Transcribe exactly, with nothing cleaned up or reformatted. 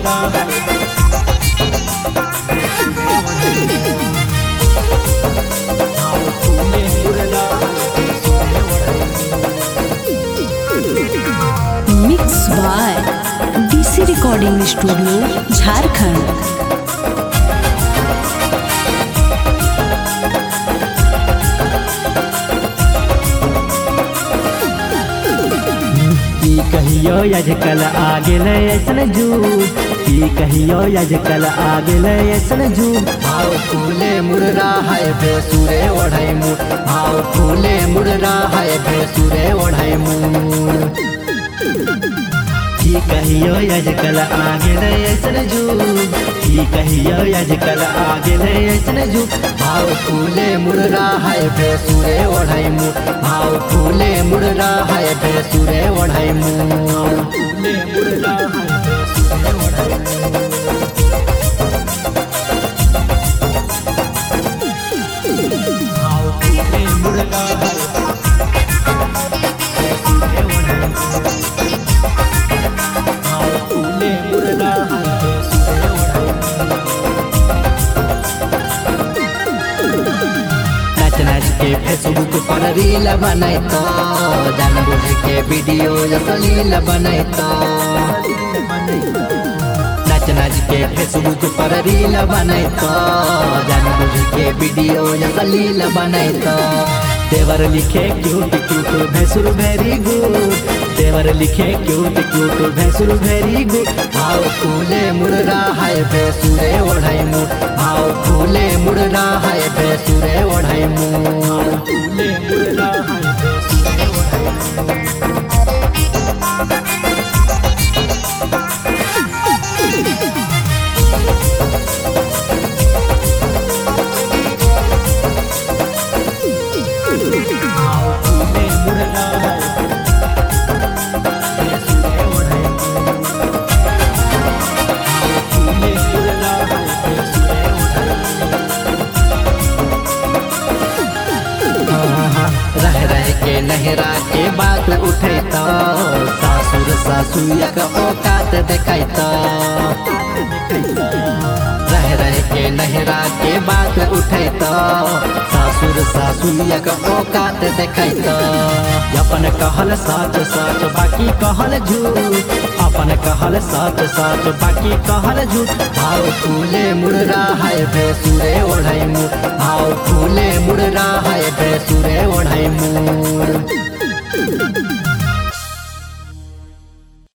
Mix by DC recording studio Jharkhand. की कहियो आजकल आ गेले ऐसन जुग की कहियो आजकल आ गेले ऐसन जुग भाव फूले मुर्रा है बेसुरे ओढ़ाई मुर भाव फूले मुर्रा है बेसुरे ओढ़ाई मुर की कहियो आजकल आ गेले ऐसन जुग की कहियो आजकल आ गेले ऐसन जुग भाव फूले मुर्रा है बेसुरे ओढ़ाई मुर भाव फूले मुर्रा है बेसुरे ओढ़ाई मुर फूले मुर्रा है बेसुरे ओढ़ाई मुर। भाव फूले मुर्रा है बेसुरे ओढ़ाई मुर। भाव फूले मुर्रा है बेसुरे ओढ़ाई मुर। नाच नाच के फेसबुक पर रील बनैतो जान बुझ के वीडियो अश्लील बनैतो नाच नाच के फेसबुक पर रील बनैतो जान बुझ के वीडियो अश्लील बनैतो देवर लिखे क्यूट क्यूट भैंसुर वेरी गुड देवर लिखे क्यूट क्यूट भैंसुर वेरी गुड भाव फूले मुर्रा है बेसुरे ओढ़ाई मुर भाव फूले मुर्रा है बेसुरे ओढ़ाई मुर फूले मुर्रा है बेसुरे ओढ़ाई मुर। भाव फूले मुर्रा है बेसुरे ओढ़ाई मुर। भाव फूले मुर्रा है बेसुरे ओढ़ाई मुर। रह रह के नहरा के बात उठैतो सासुर सासुयक औकात देखैतो रह रह के नहरा के बात उठैतो सासुर सासुयक औकात देखैतो अपन कहल सच सच बाकी कहल झूठ अपन कहल सच सच बाकी कहल झूठ भाव फूले मुर्रा है बेसुरे ओढ़ाई मुर भाव फूले मुर्रा है बेसुरे ओढ़ाई मुर।